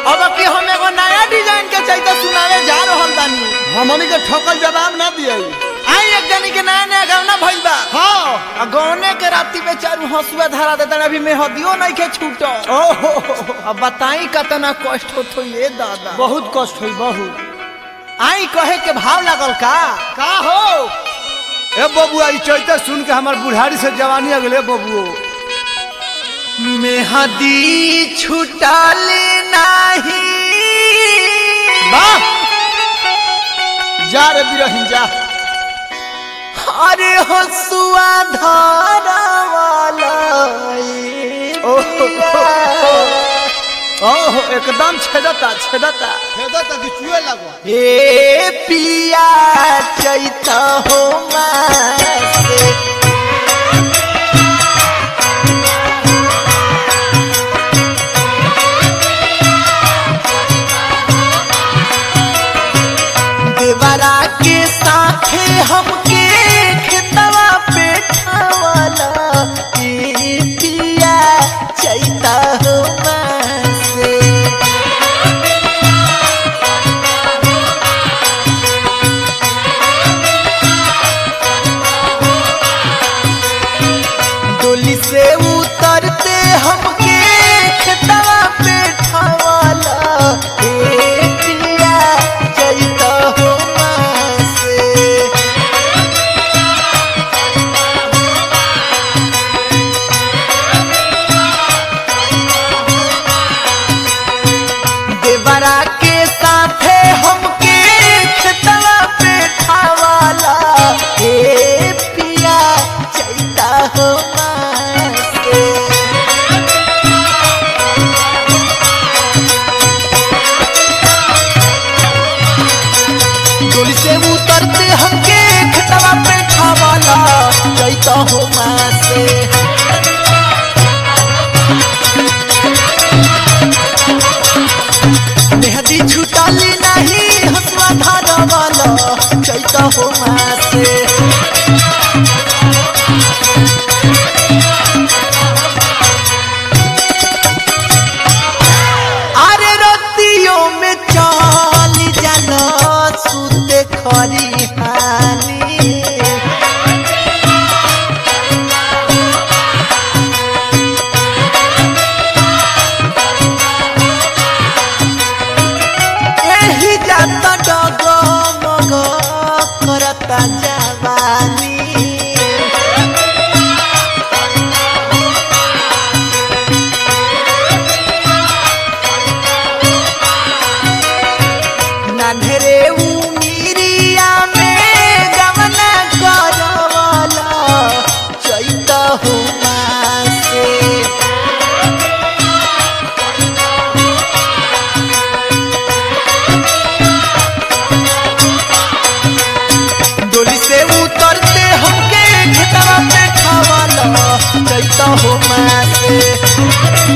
अब कि हम एगो नया डिजाइन के चैता सुनावे जा रहल बानी। हमनी के ठोकल जवाब ना दिए। आई एक जनी के नया नया गाना भइल बा। हाँ गौने के राती में चारू हंसुआ धरा देता अभी मेहदियो नहीं के छूटो। ओहो अब बताई कतना कष्ट होतो ये दादा। बहुत कष्ट हुई बहुत। आई कहे के भाव लागल का हो ए बबुआ ई चैता सुन के हमार बुढ़ारी से जवानी आ गेले बबुओ। मेहदी छुटाले नाही वाह जा रे बिरहिन जा। अरे हंसुआ धारा वाला ओहो एकदम छेदता कि चुए लगो। हे पिया चैता हो मासे देवरा के साथे हमके खेतवा पे ठावाला हे पिया चैता हो मासे डोली से उतरते हमके खेतवा पे ठावाला हे पिया चैता हो मासे देवरा के साथे हमके खेतवा पे ठावाला हे पिया चैता हो मासे डोली से उतरते हमके खेतवा पे ठावाला चैता हो मासे मेहदी छुटाली नहीं हंसुआ धारा वाला चैता हो मासे अरे रतियों में चाल जाना सुते खरी हानी एही जाता डगमग करता जवानी नान्हरे उमिरिया में गवना करवाला चैता हो मासे डोली से उतरते हमके खेतवा पे ठावाला चैता हो मासे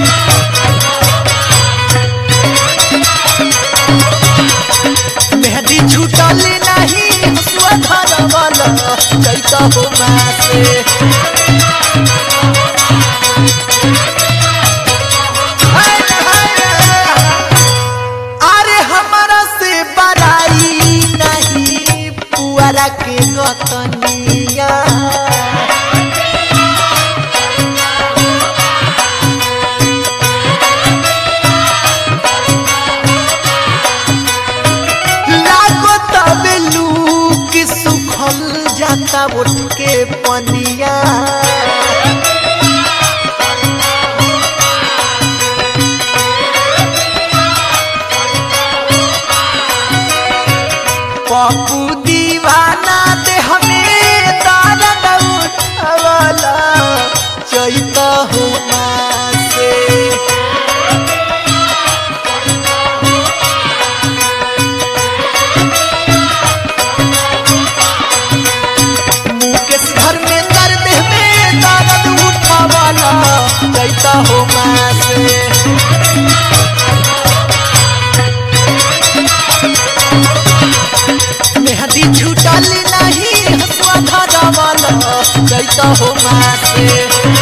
मेहदी छुटाली नहीं हंसुआ धारा वाला चैता हो मासे अरे हमारा से बड़ाई नहीं पुआरा के गतनिया लागो तबे लूक सुखल जाता उठ के पनिया पप्पू दीवाना दे हमें दर्द उठावाला चैता हो मासे मुकेश घर में दर्द में दर्द उठावाला चैता हो मासे मेहदी छुटाली नहीं हंसुआ धारा वाला चैता हो मासे